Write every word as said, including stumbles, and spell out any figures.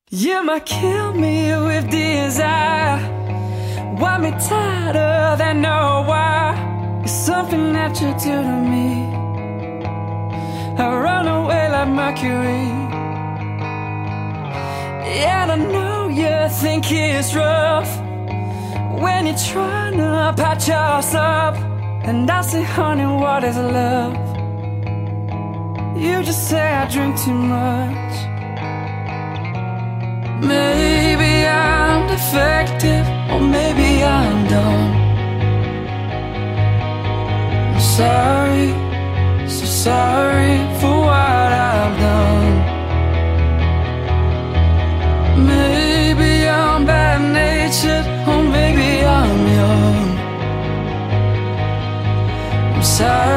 You might kill me with desire, want me tighter than no why. It's something that you do to me. I run away like Mercury. And I know you think it's rough when you're trying to patch us up. And I say, honey, what is love? You just say I drink too much. Maybe I'm defective, or maybe I'm dumb. I'm sorry, so sorry for what I've done. Maybe I'm bad-natured, or maybe I'm young. I'm sorry